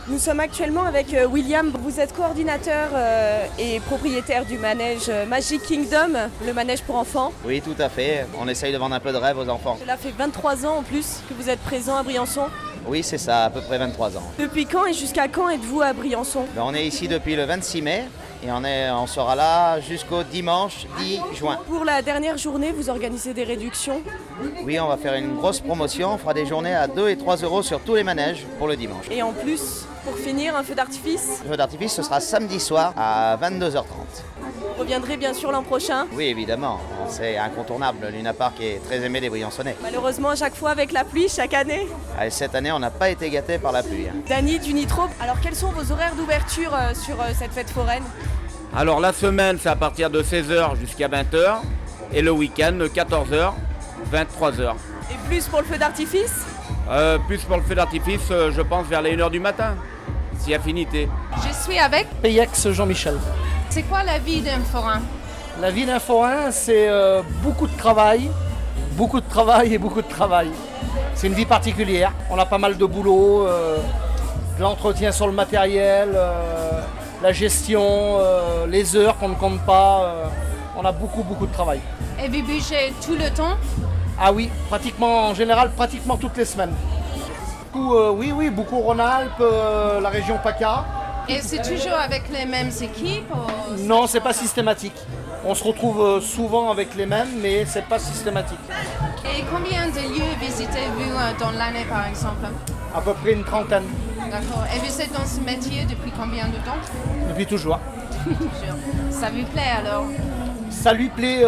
Nous sommes actuellement avec William. Vous êtes coordinateur et propriétaire du manège Magic Kingdom, le manège pour enfants. Oui, tout à fait. On essaye de vendre un peu de rêve aux enfants. Cela fait 23 ans en plus que vous êtes présent à Briançon. Oui, c'est ça, à peu près 23 ans. Depuis quand et jusqu'à quand êtes-vous à Briançon? On est ici depuis le 26 mai et on sera là jusqu'au dimanche 10 juin. Pour la dernière journée, vous organisez des réductions? Oui, on va faire une grosse promotion. On fera des journées à 2 et 3 euros sur tous les manèges pour le dimanche. Et en plus, pour finir, un feu d'artifice? Le feu d'artifice, ce sera samedi soir à 22h30. Vous reviendrez bien sûr l'an prochain? Oui, évidemment. C'est incontournable. Le Luna Park est très aimé des Briançonnais. Malheureusement, à chaque fois avec la pluie, chaque année. Et cette année, on n'a pas été gâtés par la pluie. Dany du Nitro, alors quels sont vos horaires d'ouverture sur cette fête foraine? Alors la semaine, c'est à partir de 16h jusqu'à 20h. Et le week-end, 14h, 23h. Et plus pour le feu d'artifice? Plus pour le feu d'artifice, je pense vers les 1h du matin, si affinité. Je suis avec Payex Jean-Michel. C'est quoi la vie d'un forain? La vie d'un forain, c'est beaucoup de travail et beaucoup de travail. C'est une vie particulière. On a pas mal de boulot, de l'entretien sur le matériel, la gestion, les heures qu'on ne compte pas. On a beaucoup de travail. Et vous bougez tout le temps? Ah oui, en général, pratiquement toutes les semaines. Beaucoup Rhône-Alpes, la région PACA. Et c'est toujours avec les mêmes équipes ou... Non, c'est pas systématique. On se retrouve souvent avec les mêmes, mais c'est pas systématique. Et combien de lieux visitez-vous dans l'année par exemple? À peu près une trentaine. D'accord. Et vous êtes dans ce métier depuis combien de temps? Depuis toujours. Toujours. Ça vous plaît alors? Ça lui plaît,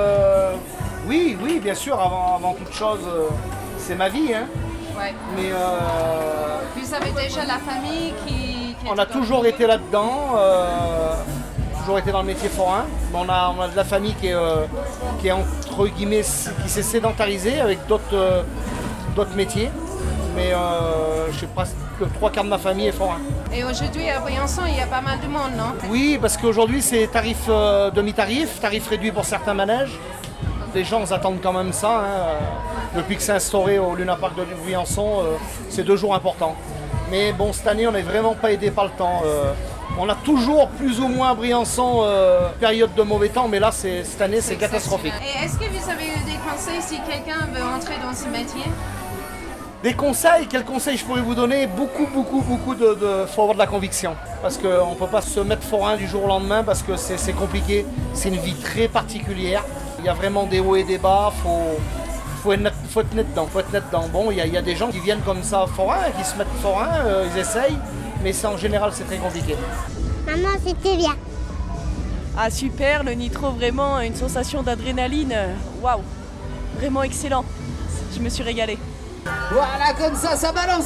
oui, bien sûr, avant toute chose, c'est ma vie. Hein. Ouais. Mais vous avez déjà la famille qui on a toujours été là-dedans, toujours été dans le métier forain. On a de la famille qui est entre guillemets, qui s'est sédentarisée avec d'autres métiers. Mais je sais presque que 3/4 de ma famille est forain. Et aujourd'hui à Briançon, il y a pas mal de monde, non? Oui, parce qu'aujourd'hui c'est tarif demi-tarif, tarif réduit pour certains manèges. Les gens attendent quand même ça. Hein. Depuis que c'est instauré au Luna Park de Briançon, c'est 2 jours importants. Mais bon, cette année, on n'est vraiment pas aidé par le temps. On a toujours plus ou moins à Briançon période de mauvais temps, mais là, cette année, c'est catastrophique. Et est-ce que vous avez eu des conseils si quelqu'un veut entrer dans ce métier? Des conseils, quels conseils je pourrais vous donner? Beaucoup de faut avoir de la conviction. Parce qu'on ne peut pas se mettre forain du jour au lendemain parce que c'est compliqué. C'est une vie très particulière. Il y a vraiment des hauts et des bas. Faut être net dedans. Bon, il y a des gens qui viennent comme ça forain, qui se mettent forain, ils essayent. Mais en général, c'est très compliqué. Maman, c'était bien. Ah super, le Nitro, vraiment une sensation d'adrénaline. Waouh, vraiment excellent. Je me suis régalée. Voilà, comme ça balance.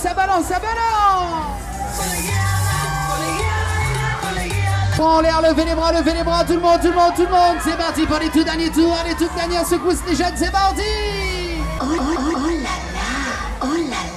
Prends en l'air, levez les bras, tout le monde. C'est parti pour les tout derniers tours, les toutes dernières secousses, les jeunes, c'est parti. Oh là là,